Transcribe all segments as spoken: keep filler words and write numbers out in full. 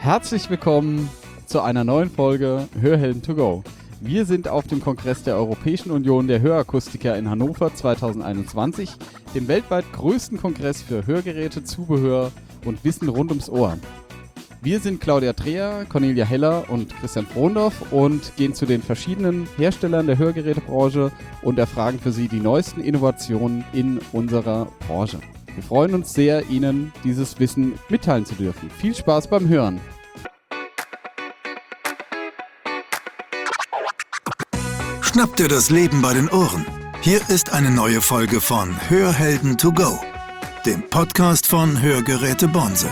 Herzlich willkommen zu einer neuen Folge Hörhelden to go. Wir sind auf dem Kongress der Europäischen Union der Hörakustiker in Hannover zwanzig einundzwanzig, dem weltweit größten Kongress für Hörgeräte, Zubehör und Wissen rund ums Ohr. Wir sind Claudia Dreher, Cornelia Heller und Christian Frohndorff und gehen zu den verschiedenen Herstellern der Hörgerätebranche und erfragen für sie die neuesten Innovationen in unserer Branche. Wir freuen uns sehr, Ihnen dieses Wissen mitteilen zu dürfen. Viel Spaß beim Hören! Schnapp dir das Leben bei den Ohren. Hier ist eine neue Folge von Hörhelden to go, dem Podcast von Hörgeräte Bonsel.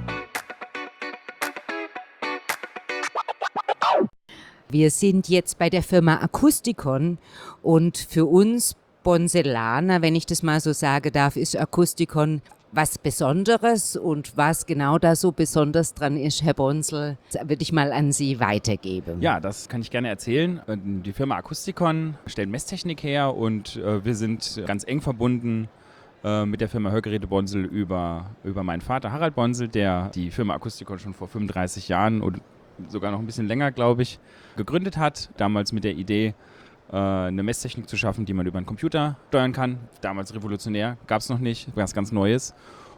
Wir sind jetzt bei der Firma Acusticon und für uns Bonselaner, wenn ich das mal so sagen darf, ist Acusticon was Besonderes, und was genau da so besonders dran ist, Herr Bonsel, würde ich mal an Sie weitergeben. Ja, das kann ich gerne erzählen. Die Firma Acusticon stellt Messtechnik her und äh, wir sind ganz eng verbunden äh, mit der Firma Hörgeräte Bonsel über, über meinen Vater Harald Bonsel, der die Firma Acusticon schon vor fünfunddreißig Jahren und sogar noch ein bisschen länger, glaube ich, gegründet hat. Damals mit der Idee, äh, eine Messtechnik zu schaffen, die man über einen Computer steuern kann. Damals revolutionär, gab es noch nicht, was ganz Neues.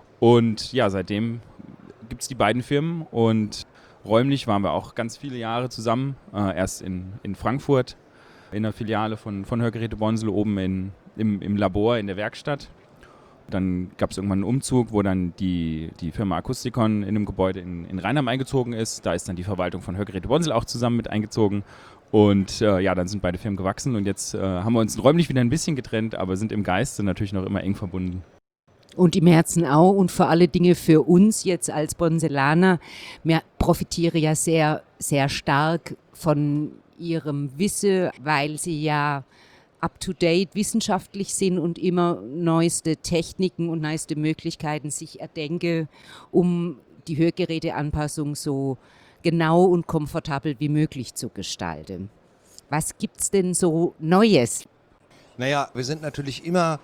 Und ja, seitdem gibt es die beiden Firmen und räumlich waren wir auch ganz viele Jahre zusammen. Äh, erst in, in Frankfurt, in der Filiale von, von Hörgeräte Bonsel, oben in, im, im Labor, in der Werkstatt. Dann gab es irgendwann einen Umzug, wo dann die, die Firma Acusticon in einem Gebäude in, in Rheinheim eingezogen ist. Da ist dann die Verwaltung von Hörgeräte Bonsel auch zusammen mit eingezogen. Und äh, ja, dann sind beide Firmen gewachsen und jetzt äh, haben wir uns räumlich wieder ein bisschen getrennt, aber sind im Geiste natürlich noch immer eng verbunden. Und im Herzen auch, und vor alle Dinge für uns jetzt als Bonselaner. Wir profitieren ja sehr, sehr stark von Ihrem Wissen, weil Sie ja up-to-date wissenschaftlich sind und immer neueste Techniken und neueste Möglichkeiten sich erdenken, um die Hörgeräteanpassung so genau und komfortabel wie möglich zu gestalten. Was gibt's denn so Neues? Naja, wir sind natürlich immer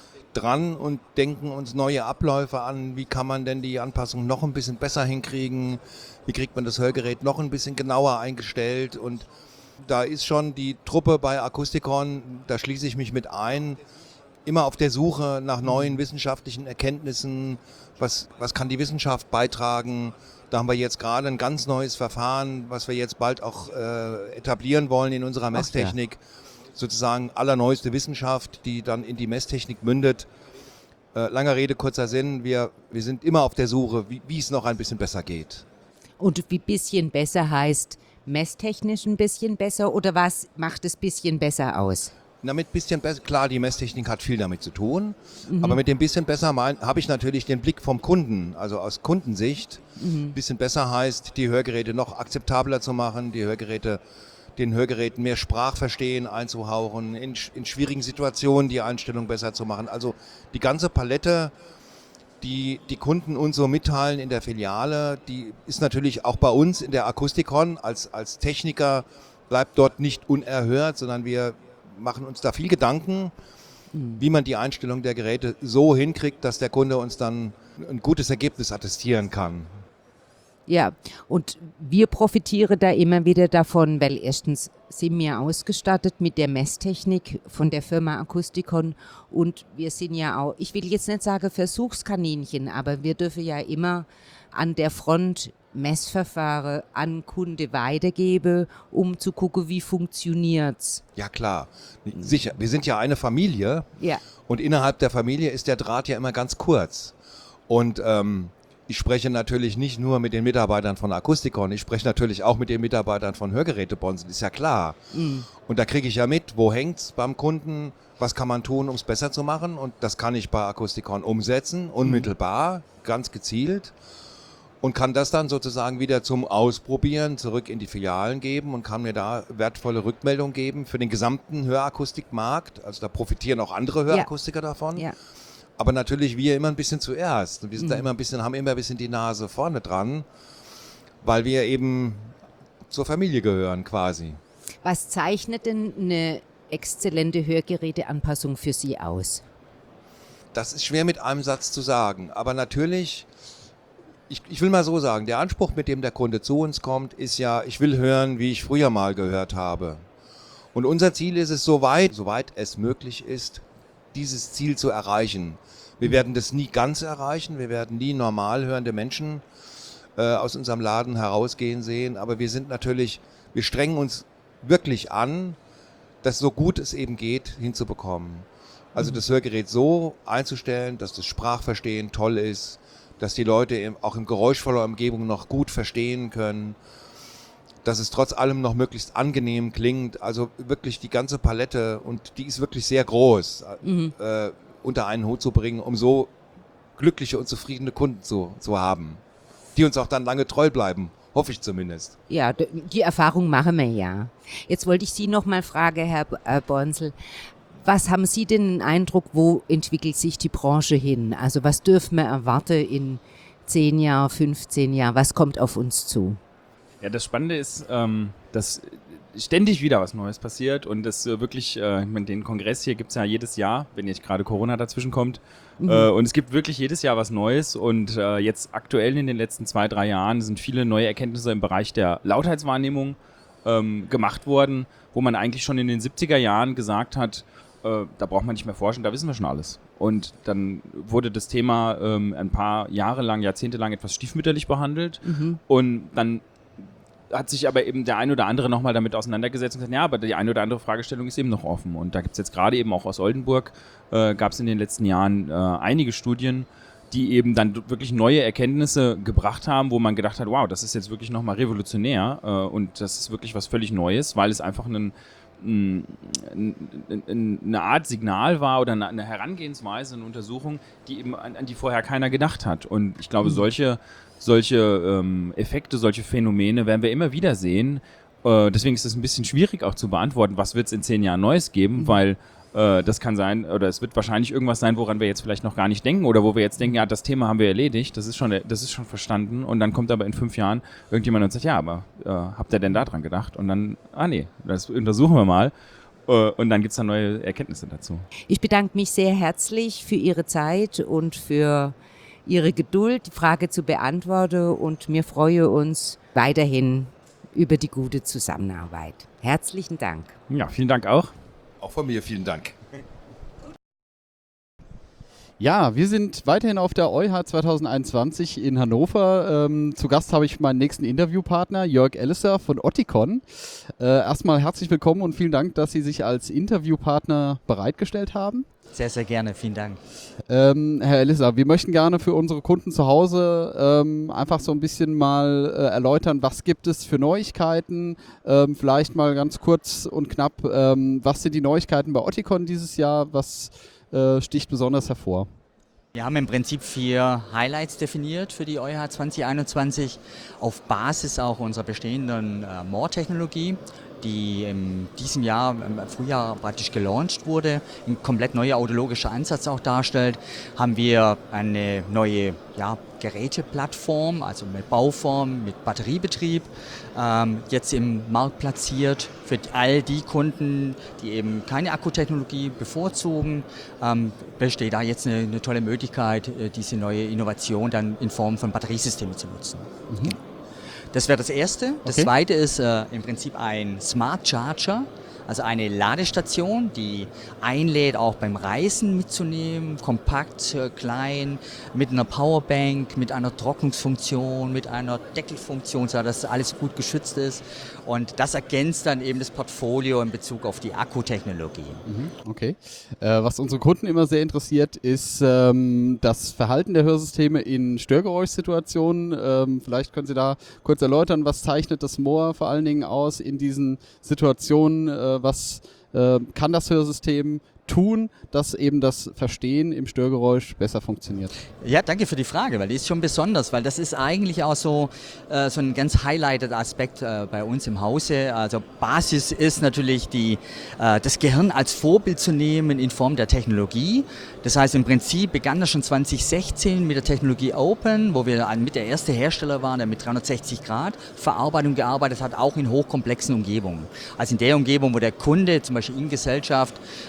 dran und denken uns neue Abläufe an. Wie kann man denn die Anpassung noch ein bisschen besser hinkriegen? Wie kriegt man das Hörgerät noch ein bisschen genauer eingestellt? Und da ist schon die Truppe bei Acusticon, da schließe ich mich mit ein, immer auf der Suche nach neuen wissenschaftlichen Erkenntnissen. Was, was kann die Wissenschaft beitragen? Da haben wir jetzt gerade ein ganz neues Verfahren, was wir jetzt bald auch äh, etablieren wollen in unserer Messtechnik. Ach, ja. Sozusagen allerneueste Wissenschaft, die dann in die Messtechnik mündet. Äh, langer Rede, kurzer Sinn, wir, wir sind immer auf der Suche, wie, wie es noch ein bisschen besser geht. Und wie bisschen besser heißt messtechnisch ein bisschen besser, oder was macht es bisschen besser aus? Na, mit bisschen besser, klar, die Messtechnik hat viel damit zu tun, Mhm. aber mit dem bisschen besser habe ich natürlich den Blick vom Kunden, also aus Kundensicht. Mhm. Bisschen besser heißt, die Hörgeräte noch akzeptabler zu machen, die Hörgeräte, den Hörgeräten mehr Sprachverstehen einzuhauchen, in, in schwierigen Situationen die Einstellung besser zu machen. Also die ganze Palette, die die Kunden uns so mitteilen in der Filiale, die ist natürlich auch bei uns in der Acusticon als, als Techniker, bleibt dort nicht unerhört, sondern wir machen uns da viel Gedanken, mhm. wie man die Einstellung der Geräte so hinkriegt, dass der Kunde uns dann ein gutes Ergebnis attestieren kann. Ja, und wir profitieren da immer wieder davon, weil erstens sind wir ausgestattet mit der Messtechnik von der Firma Acusticon, und wir sind ja auch, ich will jetzt nicht sagen Versuchskaninchen, aber wir dürfen ja immer an der Front Messverfahren an Kunde weitergeben, um zu gucken, wie funktioniert's. Ja klar, sicher, wir sind ja eine Familie, Ja. Und innerhalb der Familie ist der Draht ja immer ganz kurz. Und ähm, ich spreche natürlich nicht nur mit den Mitarbeitern von Acusticon, ich spreche natürlich auch mit den Mitarbeitern von Hörgeräte Bonsel, ist ja klar. Mhm. Und da kriege ich ja mit, wo hängt's beim Kunden, was kann man tun, um es besser zu machen, und das kann ich bei Acusticon umsetzen, unmittelbar, mhm. ganz gezielt, und kann das dann sozusagen wieder zum Ausprobieren zurück in die Filialen geben und kann mir da wertvolle Rückmeldung geben für den gesamten Hörakustikmarkt. Also da profitieren auch andere Hörakustiker ja. davon. Ja. Aber natürlich wir immer ein bisschen zuerst. Und wir sind mhm. da immer ein bisschen, haben immer ein bisschen die Nase vorne dran, weil wir eben zur Familie gehören quasi. Was zeichnet denn eine exzellente Hörgeräteanpassung für Sie aus? Das ist schwer mit einem Satz zu sagen. Aber natürlich Ich, ich will mal so sagen, der Anspruch, mit dem der Kunde zu uns kommt, ist ja, ich will hören, wie ich früher mal gehört habe. Und unser Ziel ist es, soweit, soweit es möglich ist, dieses Ziel zu erreichen. Wir werden das nie ganz erreichen, wir werden nie normal hörende Menschen äh, aus unserem Laden herausgehen sehen, aber wir sind natürlich, wir strengen uns wirklich an, das so gut es eben geht, hinzubekommen. Also das Hörgerät so einzustellen, dass das Sprachverstehen toll ist, dass die Leute im, auch in geräuschvoller Umgebung noch gut verstehen können, dass es trotz allem noch möglichst angenehm klingt. Also wirklich die ganze Palette, und die ist wirklich sehr groß, mhm. äh, unter einen Hut zu bringen, um so glückliche und zufriedene Kunden zu, zu haben, die uns auch dann lange treu bleiben, hoffe ich zumindest. Ja, die Erfahrung machen wir ja. Jetzt wollte ich Sie noch mal fragen, Herr Bonsel, was haben Sie denn den Eindruck, wo entwickelt sich die Branche hin? Also was dürfen wir erwarten in zehn Jahren, fünfzehn Jahren? Was kommt auf uns zu? Ja, das Spannende ist, ähm, dass ständig wieder was Neues passiert und das äh, wirklich, äh, den Kongress hier gibt es ja jedes Jahr, wenn jetzt gerade Corona dazwischen kommt. Mhm. Äh, und es gibt wirklich jedes Jahr was Neues und äh, jetzt aktuell in den letzten zwei, drei Jahren sind viele neue Erkenntnisse im Bereich der Lautheitswahrnehmung ähm, gemacht worden, wo man eigentlich schon in den siebziger Jahren gesagt hat, äh, da braucht man nicht mehr forschen, da wissen wir schon alles. Und dann wurde das Thema ähm, ein paar Jahre lang, Jahrzehnte lang etwas stiefmütterlich behandelt mhm. und dann hat sich aber eben der ein oder andere nochmal damit auseinandergesetzt und gesagt, ja, aber die eine oder andere Fragestellung ist eben noch offen. Und da gibt es jetzt gerade eben auch aus Oldenburg, äh, gab es in den letzten Jahren äh, einige Studien, die eben dann wirklich neue Erkenntnisse gebracht haben, wo man gedacht hat, wow, das ist jetzt wirklich nochmal revolutionär äh, und das ist wirklich was völlig Neues, weil es einfach einen, ein, ein, eine Art Signal war oder eine Herangehensweise, eine Untersuchung, die eben an, an die vorher keiner gedacht hat. Und ich glaube, mhm. solche Solche ähm, Effekte, solche Phänomene werden wir immer wieder sehen. Äh, deswegen ist es ein bisschen schwierig auch zu beantworten, was wird es in zehn Jahren Neues geben, mhm. weil äh, das kann sein, oder es wird wahrscheinlich irgendwas sein, woran wir jetzt vielleicht noch gar nicht denken oder wo wir jetzt denken, ja, das Thema haben wir erledigt, das ist schon, das ist schon verstanden und dann kommt aber in fünf Jahren irgendjemand und sagt, ja, aber äh, habt ihr denn da dran gedacht? Und dann, ah nee, das untersuchen wir mal. Äh, und dann gibt es da neue Erkenntnisse dazu. Ich bedanke mich sehr herzlich für Ihre Zeit und für Ihre Geduld, die Frage zu beantworten und wir freuen uns weiterhin über die gute Zusammenarbeit. Herzlichen Dank. Ja, vielen Dank auch. Auch von mir vielen Dank. Ja, wir sind weiterhin auf der E U H zwanzig einundzwanzig in Hannover. Ähm, zu Gast habe ich meinen nächsten Interviewpartner, Jörg Ellisser von Oticon. Äh, erstmal herzlich willkommen und vielen Dank, dass Sie sich als Interviewpartner bereitgestellt haben. Sehr, sehr gerne. Vielen Dank. Ähm, Herr Ellisser, wir möchten gerne für unsere Kunden zu Hause ähm, einfach so ein bisschen mal äh, erläutern, was gibt es für Neuigkeiten. Ähm, vielleicht mal ganz kurz und knapp, ähm, was sind die Neuigkeiten bei Oticon dieses Jahr? Was äh, sticht besonders hervor? Wir haben im Prinzip vier Highlights definiert für die E U H zwanzig einundzwanzig auf Basis auch unserer bestehenden äh, M O R-Technologie, die in diesem Jahr, im Frühjahr praktisch gelauncht wurde, ein komplett neuer audiologischer Ansatz auch darstellt, haben wir eine neue ja, Geräteplattform, also mit Bauform, mit Batteriebetrieb, ähm, jetzt im Markt platziert für all die Kunden, die eben keine Akkutechnologie bevorzugen, ähm, besteht da jetzt eine, eine tolle Möglichkeit, diese neue Innovation dann in Form von Batteriesystemen zu nutzen. Mhm. Das wäre das Erste. Das okay. Zweite ist äh, im Prinzip ein Smart Charger, also eine Ladestation, die einlädt, auch beim Reisen mitzunehmen, kompakt, äh, klein, mit einer Powerbank, mit einer Trocknungsfunktion, mit einer Deckelfunktion, sodass alles gut geschützt ist. Und das ergänzt dann eben das Portfolio in Bezug auf die Akkutechnologie. Mhm, okay. Äh, was unsere Kunden immer sehr interessiert, ist ähm, das Verhalten der Hörsysteme in Störgeräuschsituationen. Ähm, vielleicht können Sie da kurz erläutern, was zeichnet das M O R vor allen Dingen aus in diesen Situationen? Äh, was äh, kann das Hörsystem tun, dass eben das Verstehen im Störgeräusch besser funktioniert? Ja, danke für die Frage, weil die ist schon besonders, weil das ist eigentlich auch so, äh, so ein ganz highlighted Aspekt äh, bei uns im Hause. Also Basis ist natürlich die, äh, das Gehirn als Vorbild zu nehmen in Form der Technologie. Das heißt, im Prinzip begann das schon zwanzig sechzehn mit der Technologie Open, wo wir mit der erste Hersteller waren, der mit dreihundertsechzig Grad Verarbeitung gearbeitet hat, auch in hochkomplexen Umgebungen. Also in der Umgebung, wo der Kunde zum Beispiel in Gesellschaft äh, teilweise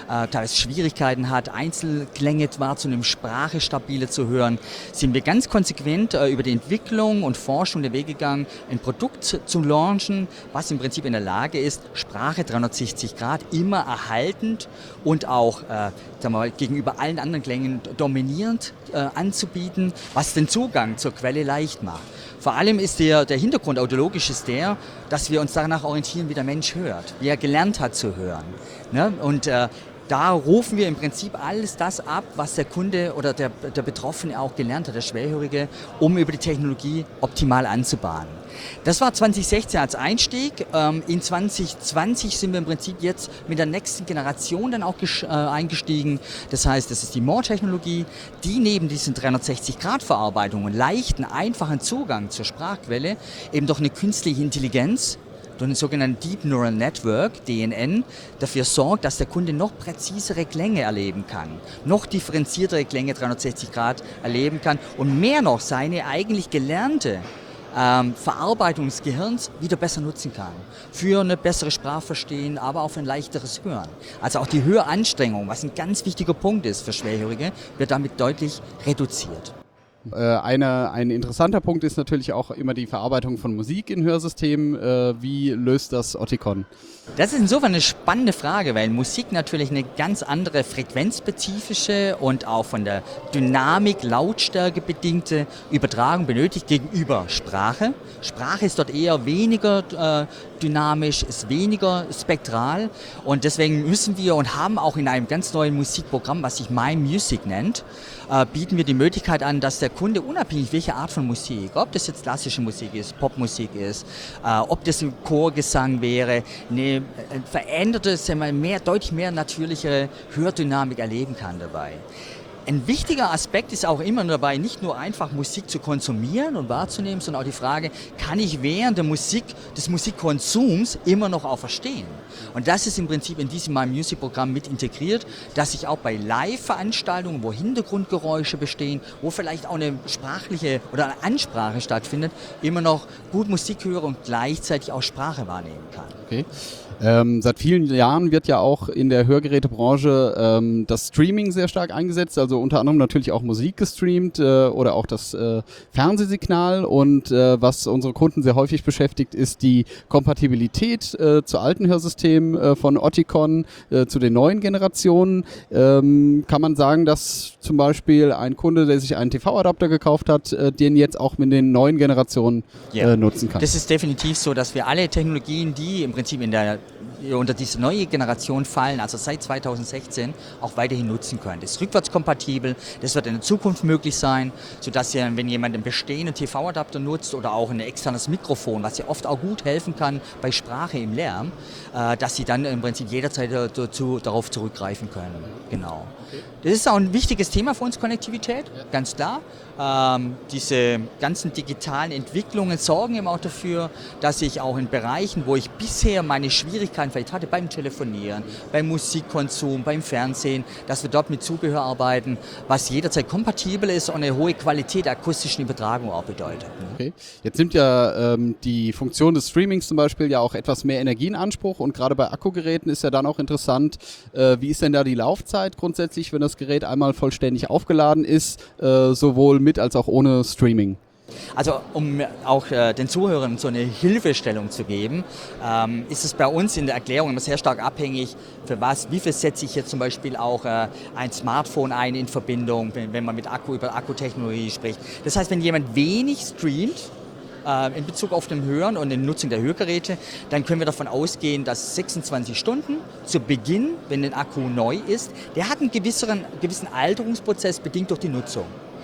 etwas Schwierigkeiten hat, Einzelklänge wahrzunehmen, Sprache stabiler zu hören, sind wir ganz konsequent äh, über die Entwicklung und Forschung der Wege gegangen, ein Produkt zu launchen, was im Prinzip in der Lage ist, Sprache dreihundertsechzig Grad immer erhaltend und auch äh, sagen wir mal, gegenüber allen anderen Klängen dominierend äh, anzubieten, was den Zugang zur Quelle leicht macht. Vor allem ist der, der Hintergrund audiologisch ist der, dass wir uns danach orientieren, wie der Mensch hört, wie er gelernt hat zu hören. Ne? Und äh, da rufen wir im Prinzip alles das ab, was der Kunde oder der, der Betroffene auch gelernt hat, der Schwerhörige, um über die Technologie optimal anzubahnen. Das war zwanzig sechzehn als Einstieg. In zwanzig zwanzig sind wir im Prinzip jetzt mit der nächsten Generation dann auch eingestiegen. Das heißt, das ist die More-Technologie, die neben diesen dreihundertsechzig Grad Verarbeitung und leichten, einfachen Zugang zur Sprachquelle eben doch eine künstliche Intelligenz durch einen sogenannten Deep Neural Network, D N N, dafür sorgt, dass der Kunde noch präzisere Klänge erleben kann, noch differenziertere Klänge dreihundertsechzig Grad erleben kann und mehr noch seine eigentlich gelernte ähm, Verarbeitung des Gehirns wieder besser nutzen kann. Für eine bessere Sprachverstehen, aber auch für ein leichteres Hören. Also auch die Höranstrengung, was ein ganz wichtiger Punkt ist für Schwerhörige, wird damit deutlich reduziert. Äh, eine, ein interessanter Punkt ist natürlich auch immer die Verarbeitung von Musik in Hörsystemen. Äh, wie löst das Oticon? Das ist insofern eine spannende Frage, weil Musik natürlich eine ganz andere frequenzspezifische und auch von der Dynamik, Lautstärke bedingte Übertragung benötigt gegenüber Sprache. Sprache ist dort eher weniger äh, dynamisch, ist weniger spektral und deswegen müssen wir und haben auch in einem ganz neuen Musikprogramm, was sich My Music nennt, äh, bieten wir die Möglichkeit an, dass der Kunde unabhängig welche Art von Musik, ob das jetzt klassische Musik ist, Popmusik ist, äh, ob das ein Chorgesang wäre, eine veränderte, sagen wir, mehr, deutlich mehr natürliche Hördynamik erleben kann dabei. Ein wichtiger Aspekt ist auch immer dabei, nicht nur einfach Musik zu konsumieren und wahrzunehmen, sondern auch die Frage, kann ich während der Musik, des Musikkonsums immer noch auch verstehen? Und das ist im Prinzip in diesem My Music Programm mit integriert, dass ich auch bei Live-Veranstaltungen, wo Hintergrundgeräusche bestehen, wo vielleicht auch eine sprachliche oder eine Ansprache stattfindet, immer noch gut Musik höre und gleichzeitig auch Sprache wahrnehmen kann. Okay. Ähm, seit vielen Jahren wird ja auch in der Hörgerätebranche ähm, das Streaming sehr stark eingesetzt, also unter anderem natürlich auch Musik gestreamt äh, oder auch das äh, Fernsehsignal und äh, was unsere Kunden sehr häufig beschäftigt, ist die Kompatibilität äh, zu alten Hörsystemen äh, von Oticon äh, zu den neuen Generationen. Ähm, kann man sagen, dass zum Beispiel ein Kunde, der sich einen T V-Adapter gekauft hat, äh, den jetzt auch mit den neuen Generationen yeah. äh, nutzen kann? Das ist definitiv so, dass wir alle Technologien, die im Prinzip in der unter diese neue Generation fallen, also seit zweitausendsechzehn, auch weiterhin nutzen können. Das ist rückwärtskompatibel, das wird in der Zukunft möglich sein, sodass ihr, wenn jemand einen bestehenden T V-Adapter nutzt oder auch ein externes Mikrofon, was ja oft auch gut helfen kann bei Sprache im Lärm, äh, dass sie dann im Prinzip jederzeit dazu, darauf zurückgreifen können. Genau. Das ist auch ein wichtiges Thema für uns, Konnektivität, ganz klar. Ähm, diese ganzen digitalen Entwicklungen sorgen eben auch dafür, dass ich auch in Bereichen, wo ich bisher meine Schwierigkeiten vielleicht hatte, beim Telefonieren, beim Musikkonsum, beim Fernsehen, dass wir dort mit Zubehör arbeiten, was jederzeit kompatibel ist und eine hohe Qualität der akustischen Übertragung auch bedeutet. Okay. Jetzt nimmt ja ähm, die Funktion des Streamings zum Beispiel ja auch etwas mehr Energie in Anspruch und gerade bei Akkugeräten ist ja dann auch interessant, äh, wie ist denn da die Laufzeit grundsätzlich, wenn das Gerät einmal vollständig aufgeladen ist, äh, sowohl mit als auch ohne Streaming? Also um auch äh, den Zuhörern so eine Hilfestellung zu geben, ähm, ist es bei uns in der Erklärung immer sehr stark abhängig, für was, wie viel setze ich jetzt zum Beispiel auch äh, ein Smartphone ein in Verbindung, wenn, wenn man mit Akku über Akkutechnologie spricht. Das heißt, wenn jemand wenig streamt, äh, in Bezug auf den Hören und die Nutzung der Hörgeräte, dann können wir davon ausgehen, dass sechsundzwanzig Stunden zu Beginn, wenn der Akku neu ist, der hat einen gewissen, gewissen Alterungsprozess bedingt durch die Nutzung.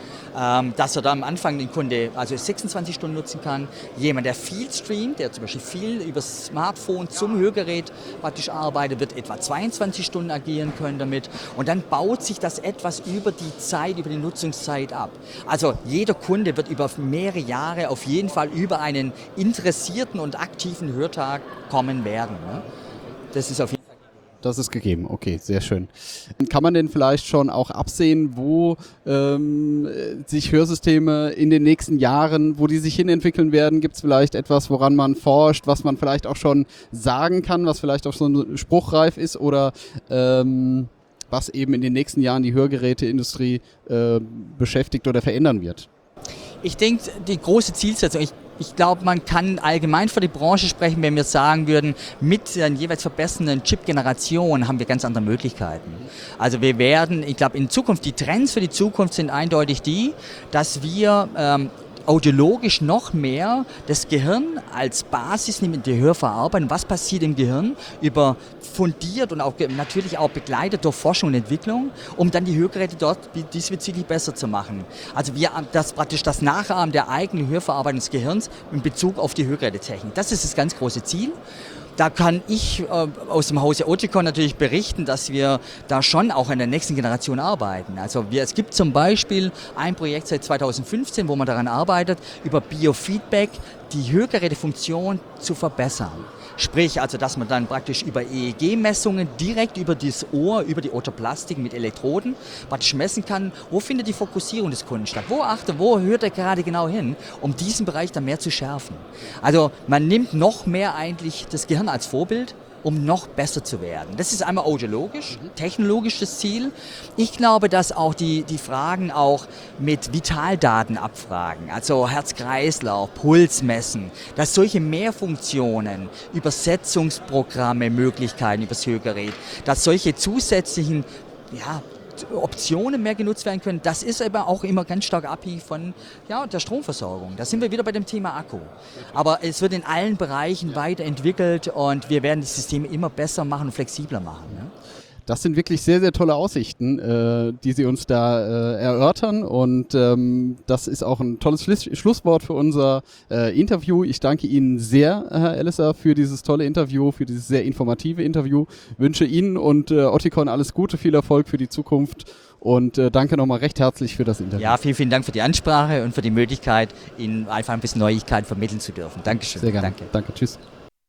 Dass er da am Anfang den Kunde also sechsundzwanzig Stunden nutzen kann. Jemand, der viel streamt, der zum Beispiel viel über das Smartphone zum Hörgerät praktisch arbeitet, wird etwa zweiundzwanzig Stunden agieren können damit. Und dann baut sich das etwas über die Zeit, über die Nutzungszeit ab. Also jeder Kunde wird über mehrere Jahre auf jeden Fall über einen interessierten und aktiven Hörtag kommen werden. Das ist auf jeden Fall. Das ist gegeben, okay, sehr schön. Kann man denn vielleicht schon auch absehen, wo ähm, sich Hörsysteme in den nächsten Jahren, wo die sich hinentwickeln werden? Gibt es vielleicht etwas, woran man forscht, was man vielleicht auch schon sagen kann, was vielleicht auch so spruchreif ist? Oder ähm, was eben in den nächsten Jahren die Hörgeräteindustrie äh, beschäftigt oder verändern wird? Ich denke, die große Zielsetzung, ich, ich glaube, man kann allgemein für die Branche sprechen, wenn wir sagen würden, mit den jeweils verbessernden Chip-Generationen haben wir ganz andere Möglichkeiten. Also wir werden, ich glaube, in Zukunft, die Trends für die Zukunft sind eindeutig die, dass wir ähm, audiologisch noch mehr das Gehirn als Basis nehmen in die Hörverarbeitung. Was passiert im Gehirn über fundiert und auch natürlich auch begleitet durch Forschung und Entwicklung, um dann die Hörgeräte dort diesbezüglich besser zu machen. Also wir das praktisch das Nachahmen der eigenen Hörverarbeitung des Gehirns in Bezug auf die Hörgerätetechnik. Das ist das ganz große Ziel. Da kann ich äh, aus dem Hause Oticon natürlich berichten, dass wir da schon auch in der nächsten Generation arbeiten. Also wir, es gibt zum Beispiel ein Projekt seit zweitausendfünfzehn, wo man daran arbeitet, über Biofeedback die Hörgerätefunktion zu verbessern. Sprich, also dass man dann praktisch über E E G-Messungen direkt über das Ohr, über die Otoplastik mit Elektroden praktisch messen kann, wo findet die Fokussierung des Kunden statt, wo achtet, wo hört er gerade genau hin, um diesen Bereich dann mehr zu schärfen. Also man nimmt noch mehr eigentlich das Gehirn als Vorbild, um noch besser zu werden. Das ist einmal audiologisch, technologisch das Ziel. Ich glaube, dass auch die, die Fragen auch mit Vitaldaten abfragen, also Herz-Kreislauf, Puls messen, dass solche Mehrfunktionen, Übersetzungsprogramme, Möglichkeiten übers Hörgerät, dass solche zusätzlichen, ja, Optionen mehr genutzt werden können, das ist aber auch immer ganz stark abhängig von ja, der Stromversorgung. Da sind wir wieder bei dem Thema Akku. Aber es wird in allen Bereichen weiterentwickelt und wir werden die Systeme immer besser machen und flexibler machen. Ne? Das sind wirklich sehr, sehr tolle Aussichten, äh, die Sie uns da äh, erörtern und ähm, das ist auch ein tolles Schluss- Schlusswort für unser äh, Interview. Ich danke Ihnen sehr, Herr Ellisser, für dieses tolle Interview, für dieses sehr informative Interview. Wünsche Ihnen und äh, Oticon alles Gute, viel Erfolg für die Zukunft und äh, danke nochmal recht herzlich für das Interview. Ja, vielen, vielen Dank für die Ansprache und für die Möglichkeit, Ihnen einfach ein bisschen Neuigkeit vermitteln zu dürfen. Dankeschön. Sehr gerne. Danke. Danke, tschüss.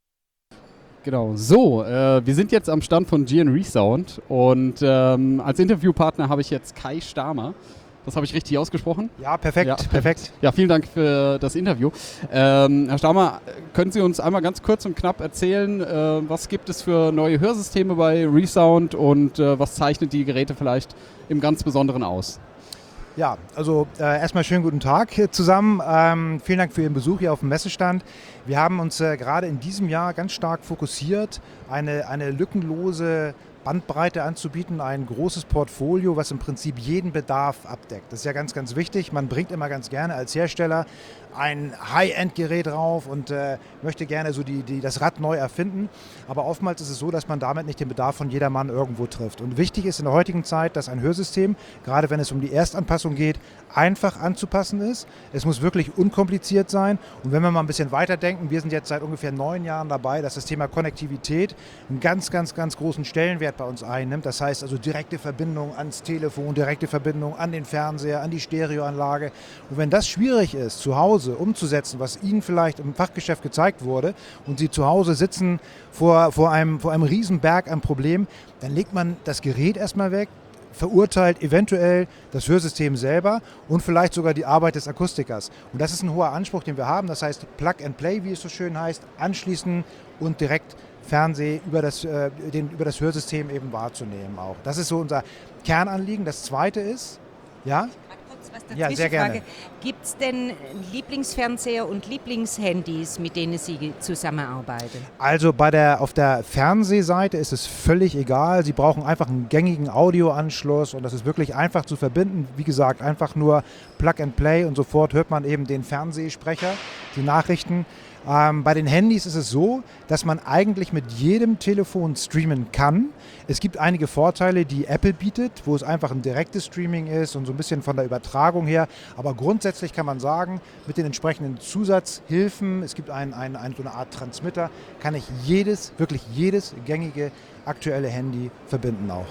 Genau, so, äh, wir sind jetzt am Stand von G N Resound und ähm, als Interviewpartner habe ich jetzt Kai Stamer. Das habe ich richtig ausgesprochen? Ja, perfekt, Ja. perfekt. Ja, vielen Dank für das Interview. Ähm, Herr Stamer, können Sie uns einmal ganz kurz und knapp erzählen, äh, was gibt es für neue Hörsysteme bei Resound und äh, was zeichnet die Geräte vielleicht im ganz Besonderen aus? Ja, also äh, erstmal schönen guten Tag hier zusammen. Ähm, vielen Dank für Ihren Besuch hier auf dem Messestand. Wir haben uns äh, gerade in diesem Jahr ganz stark fokussiert, eine, eine lückenlose Bandbreite anzubieten, ein großes Portfolio, was im Prinzip jeden Bedarf abdeckt. Das ist ja ganz, ganz wichtig. Man bringt immer ganz gerne als Hersteller ein High-End-Gerät drauf und äh, möchte gerne so die, die, das Rad neu erfinden. Aber oftmals ist es so, dass man damit nicht den Bedarf von jedermann irgendwo trifft. Und wichtig ist in der heutigen Zeit, dass ein Hörsystem, gerade wenn es um die Erstanpassung geht, einfach anzupassen ist. Es muss wirklich unkompliziert sein. Und wenn wir mal ein bisschen weiterdenken, wir sind jetzt seit ungefähr neun Jahren dabei, dass das Thema Konnektivität einen ganz, ganz, ganz großen Stellenwert bei uns einnimmt. Das heißt also direkte Verbindung ans Telefon, direkte Verbindung an den Fernseher, an die Stereoanlage. Und wenn das schwierig ist, zu Hause umzusetzen, was Ihnen vielleicht im Fachgeschäft gezeigt wurde und Sie zu Hause sitzen vor, vor einem, vor einem Riesenberg an Problemen, dann legt man das Gerät erstmal weg, verurteilt eventuell das Hörsystem selber und vielleicht sogar die Arbeit des Akustikers. Und das ist ein hoher Anspruch, den wir haben. Das heißt Plug and Play, wie es so schön heißt, anschließen und direkt Fernseh über das, äh, den, über das Hörsystem eben wahrzunehmen auch. Das ist so unser Kernanliegen. Das Zweite ist, ja? Ja, sehr gerne. Gibt es denn Lieblingsfernseher und Lieblingshandys, mit denen Sie zusammenarbeiten? Also bei der, auf der Fernsehseite ist es völlig egal. Sie brauchen einfach einen gängigen Audioanschluss und das ist wirklich einfach zu verbinden. Wie gesagt, einfach nur Plug and Play und sofort hört man eben den Fernsehsprecher, die Nachrichten. Ähm, bei den Handys ist es so, dass man eigentlich mit jedem Telefon streamen kann. Es gibt einige Vorteile, die Apple bietet, wo es einfach ein direktes Streaming ist und so ein bisschen von der Übertragung her. Aber grundsätzlich kann man sagen, mit den entsprechenden Zusatzhilfen, es gibt ein, ein, ein, so eine Art Transmitter, kann ich jedes, wirklich jedes gängige aktuelle Handy verbinden auch.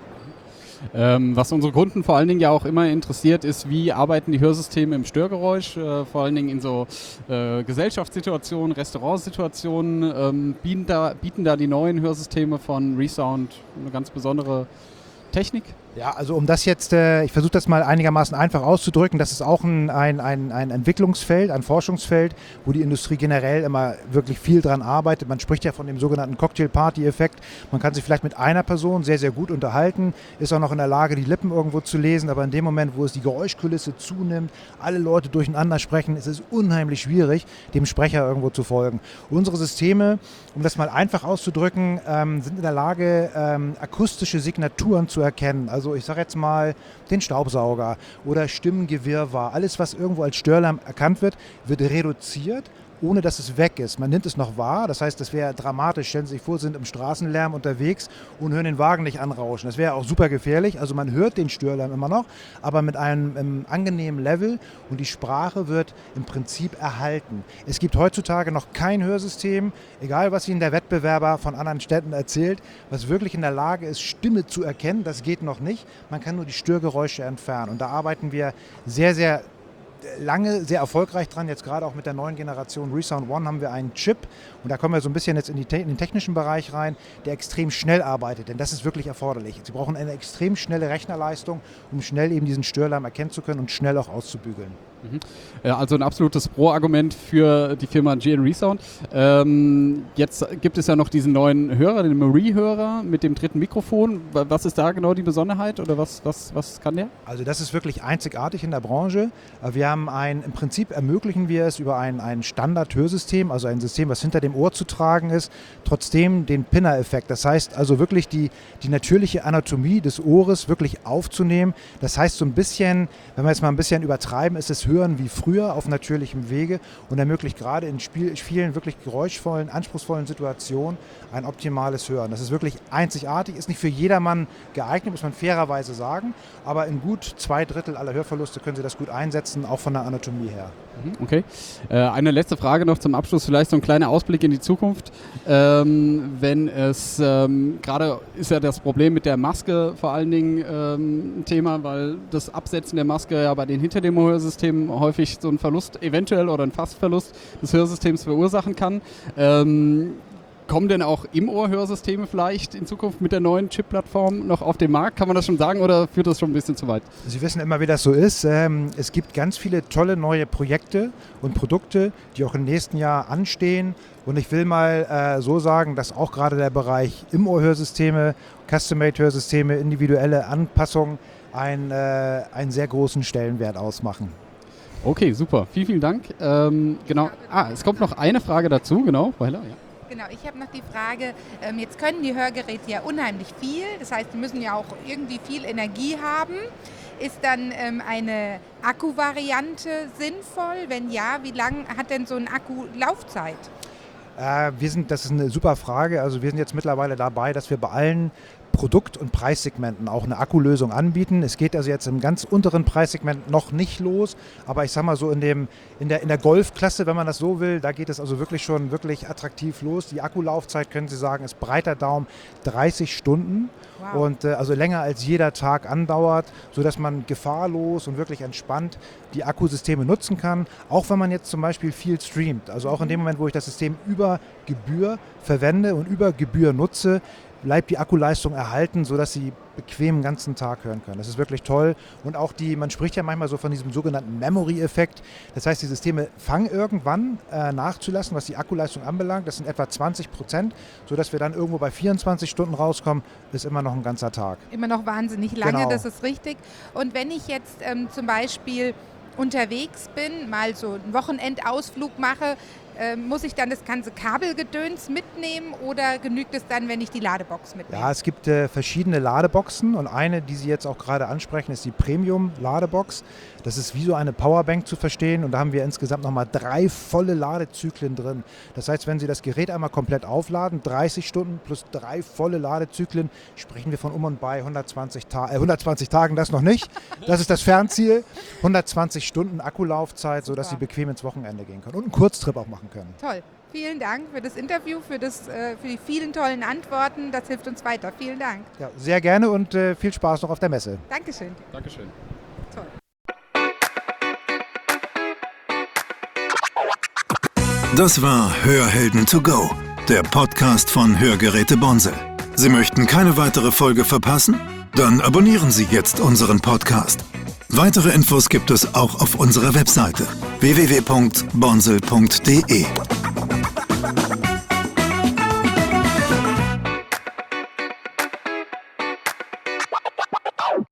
Ähm, was unsere Kunden vor allen Dingen ja auch immer interessiert, ist, wie arbeiten die Hörsysteme im Störgeräusch, äh, vor allen Dingen in so äh, Gesellschaftssituationen, Restaurantsituationen. Ähm, bieten, da, bieten da die neuen Hörsysteme von Resound eine ganz besondere Technik? Ja, also um das jetzt, äh, ich versuche das mal einigermaßen einfach auszudrücken, das ist auch ein, ein, ein, ein Entwicklungsfeld, ein Forschungsfeld, wo die Industrie generell immer wirklich viel dran arbeitet. Man spricht ja von dem sogenannten Cocktail-Party-Effekt. Man kann sich vielleicht mit einer Person sehr, sehr gut unterhalten, ist auch noch in der Lage, die Lippen irgendwo zu lesen, aber in dem Moment, wo es die Geräuschkulisse zunimmt, alle Leute durcheinander sprechen, ist es unheimlich schwierig, dem Sprecher irgendwo zu folgen. Unsere Systeme, um das mal einfach auszudrücken, ähm, sind in der Lage, ähm, akustische Signaturen zu erkennen. Also Also ich sage jetzt mal den Staubsauger oder Stimmengewirrwarr. Alles, was irgendwo als Störlärm erkannt wird, wird reduziert, ohne dass es weg ist. Man nimmt es noch wahr, das heißt, das wäre dramatisch. Stellen Sie sich vor, Sie sind im Straßenlärm unterwegs und hören den Wagen nicht anrauschen. Das wäre auch super gefährlich. Also man hört den Störlärm immer noch, aber mit einem, einem angenehmen Level und die Sprache wird im Prinzip erhalten. Es gibt heutzutage noch kein Hörsystem, egal was Ihnen der Wettbewerber von anderen Städten erzählt, was wirklich in der Lage ist, Stimme zu erkennen. Das geht noch nicht. Man kann nur die Störgeräusche entfernen. Und da arbeiten wir sehr, sehr lange sehr erfolgreich dran, jetzt gerade auch mit der neuen Generation ReSound One haben wir einen Chip und da kommen wir so ein bisschen jetzt in, die, in den technischen Bereich rein, der extrem schnell arbeitet, denn das ist wirklich erforderlich. Sie brauchen eine extrem schnelle Rechnerleistung, um schnell eben diesen Störlärm erkennen zu können und schnell auch auszubügeln. Mhm. Ja, also ein absolutes Pro-Argument für die Firma G N ReSound. Ähm, jetzt gibt es ja noch diesen neuen Hörer, den Marie-Hörer mit dem dritten Mikrofon. Was ist da genau die Besonderheit oder was, was, was kann der? Also das ist wirklich einzigartig in der Branche. Wir haben ein, im Prinzip ermöglichen wir es über ein, ein Standard-Hörsystem, also ein System, was hinter dem Ohr zu tragen ist, trotzdem den Pinner-Effekt. Das heißt also wirklich die, die natürliche Anatomie des Ohres wirklich aufzunehmen. Das heißt so ein bisschen, wenn wir jetzt mal ein bisschen übertreiben, ist es Hören wie früher auf natürlichem Wege und ermöglicht gerade in Spiel, vielen wirklich geräuschvollen, anspruchsvollen Situationen ein optimales Hören. Das ist wirklich einzigartig, ist nicht für jedermann geeignet, muss man fairerweise sagen, aber in gut zwei Drittel aller Hörverluste können Sie das gut einsetzen, auch von der Anatomie her. Okay. Äh, eine letzte Frage noch zum Abschluss, vielleicht so ein kleiner Ausblick in die Zukunft. Ähm, wenn es, ähm, gerade ist ja das Problem mit der Maske vor allen Dingen ähm, ein Thema, weil das Absetzen der Maske ja bei den Hinterdemo-Hörsystemen häufig so einen Verlust eventuell oder einen Fastverlust des Hörsystems verursachen kann. Ähm, Kommen denn auch im Ohr-Hörsysteme vielleicht in Zukunft mit der neuen Chip-Plattform noch auf den Markt? Kann man das schon sagen oder führt das schon ein bisschen zu weit? Sie wissen immer, wie das so ist. Es gibt ganz viele tolle neue Projekte und Produkte, die auch im nächsten Jahr anstehen. Und ich will mal so sagen, dass auch gerade der Bereich im Ohr-Hörsysteme, Custom-Made-Hörsysteme, individuelle Anpassungen einen, einen sehr großen Stellenwert ausmachen. Okay, super. Vielen, vielen Dank. Ähm, genau. Ah, es kommt noch eine Frage dazu, genau. Frau Heller, ja. Genau, ich habe noch die Frage, ähm, jetzt können die Hörgeräte ja unheimlich viel, das heißt, die müssen ja auch irgendwie viel Energie haben. Ist dann ähm, eine Akkuvariante sinnvoll? Wenn ja, wie lange hat denn so ein Akku Laufzeit? Äh, wir sind, das ist eine super Frage, also wir sind jetzt mittlerweile dabei, dass wir bei allen Produkt- und Preissegmenten auch eine Akkulösung anbieten. Es geht also jetzt im ganz unteren Preissegment noch nicht los, aber ich sag mal so in, dem, in, der, in der Golfklasse, wenn man das so will, da geht es also wirklich schon wirklich attraktiv los. Die Akkulaufzeit, können Sie sagen, ist breiter Daumen dreißig Stunden. Wow. Und äh, also länger als jeder Tag andauert, sodass man gefahrlos und wirklich entspannt die Akkusysteme nutzen kann, auch wenn man jetzt zum Beispiel viel streamt. Also auch in dem Moment, wo ich das System über Gebühr verwende und über Gebühr nutze, bleibt die Akkuleistung erhalten, sodass Sie bequem den ganzen Tag hören können. Das ist wirklich toll. Und auch die, man spricht ja manchmal so von diesem sogenannten Memory-Effekt. Das heißt, die Systeme fangen irgendwann äh, nachzulassen, was die Akkuleistung anbelangt. Das sind etwa zwanzig Prozent, sodass wir dann irgendwo bei vierundzwanzig Stunden rauskommen, ist immer noch ein ganzer Tag. Immer noch wahnsinnig lange, Genau. Das ist richtig. Und wenn ich jetzt ähm, zum Beispiel unterwegs bin, mal so einen Wochenendausflug mache, äh, muss ich dann das ganze Kabelgedöns mitnehmen oder genügt es dann, wenn ich die Ladebox mitnehme? Ja, es gibt äh, verschiedene Ladeboxen und eine, die Sie jetzt auch gerade ansprechen, ist die Premium-Ladebox. Das ist wie so eine Powerbank zu verstehen und da haben wir insgesamt nochmal drei volle Ladezyklen drin. Das heißt, wenn Sie das Gerät einmal komplett aufladen, dreißig Stunden plus drei volle Ladezyklen, sprechen wir von um und bei hundertzwanzig, Ta- äh, hundertzwanzig Tagen, das noch nicht. Das ist das Fernziel. hundertzwanzig Stunden Akkulaufzeit, sodass Sie bequem ins Wochenende gehen können und einen Kurztrip auch machen können. Toll. Vielen Dank für das Interview, für, das, äh, für die vielen tollen Antworten. Das hilft uns weiter. Vielen Dank. Ja, sehr gerne und äh, viel Spaß noch auf der Messe. Dankeschön. Dankeschön. Toll. Das war Hörhelden to go, der Podcast von Hörgeräte Bonsel. Sie möchten keine weitere Folge verpassen? Dann abonnieren Sie jetzt unseren Podcast. Weitere Infos gibt es auch auf unserer Webseite w w w punkt bonsel punkt d e.